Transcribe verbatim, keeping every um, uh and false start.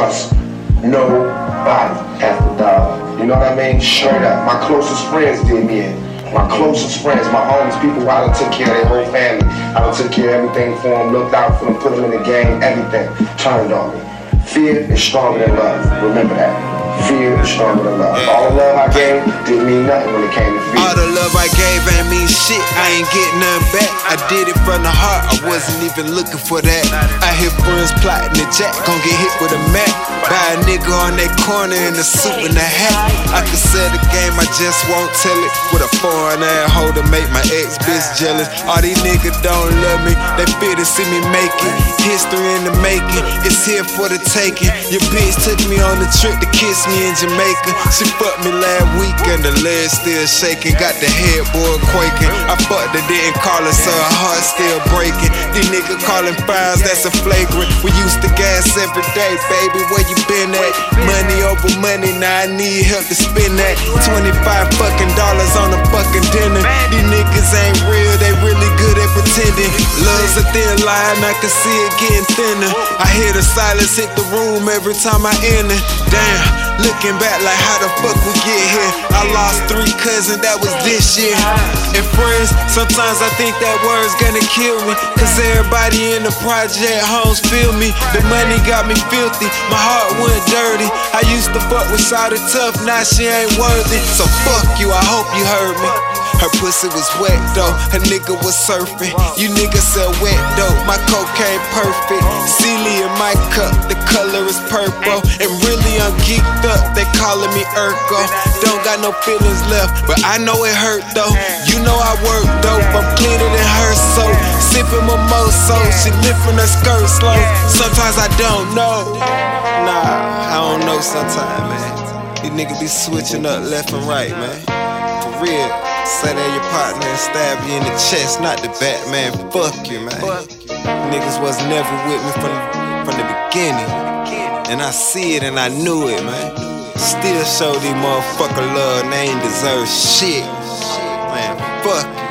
trust nobody after dog. You know what I mean? Straight up. My closest friends did me in. My closest friends, my homies, people who I done took care of their whole family. I done took care of everything for them, looked out for them, put them in the game, everything. Turned on me. Fear is stronger than love. Remember that. Fear is stronger than love. All the love I gave didn't mean nothing when it came to fear. All the love I gave ain't mean shit, I ain't getting nothing back. I did it from the heart, I wasn't even looking for that. I hear friends plotting the jack, gon' get hit with a Mac. Buy a nigga on that corner in a suit and a hat. I can sell the game, I just won't tell it. With a foreign ass hoe to make my ex bitch jealous. All these niggas don't love me, they fear to see me make it. History in the making, it's here for the taking. Your bitch took me on a trip to kiss me in Jamaica. She fucked me last week and the legs still shaking. Got the headboard quaking. I fucked her, didn't call her, so her heart still breaking. These niggas calling fines, that's a flagrant. We used to gas every day, baby, where you been at? Money over money, now I need help to spend that. twenty-five fucking dollars on a fucking dinner. These niggas ain't real, they really good at pretending. Love's a thin line, I can see it getting thinner. I hear the silence hit the room every time I enter. Damn, looking back like how the fuck we get here. I lost three cousins, that was this year. And friends, sometimes I think that word's gonna kill me. Cause everybody in the project homes feel me. The money got me filthy, my heart went dirty. I used to fuck with Shawty tough, now she ain't worthy. So fuck you, I hope you heard me. Her pussy was wet though, her nigga was surfing. You niggas sell wet dope, my cocaine perfect. Celie in my cup, the color is purple. And really I'm geeked up, they calling me Urkel. Don't got no feelings left, but I know it hurt though. You know I work dope, I'm cleaner than her soap. Sipping mimosa, she lifting her skirt slow. Sometimes I don't know, nah, I don't know sometimes, man. These niggas be switching up left and right, man. For real. Say that your partner and stab you in the chest, not the back, man. Fuck you, man. Niggas was never with me from, from the beginning. And I see it and I knew it, man. Still show these motherfucker love and they ain't deserve shit. Man, fuck you.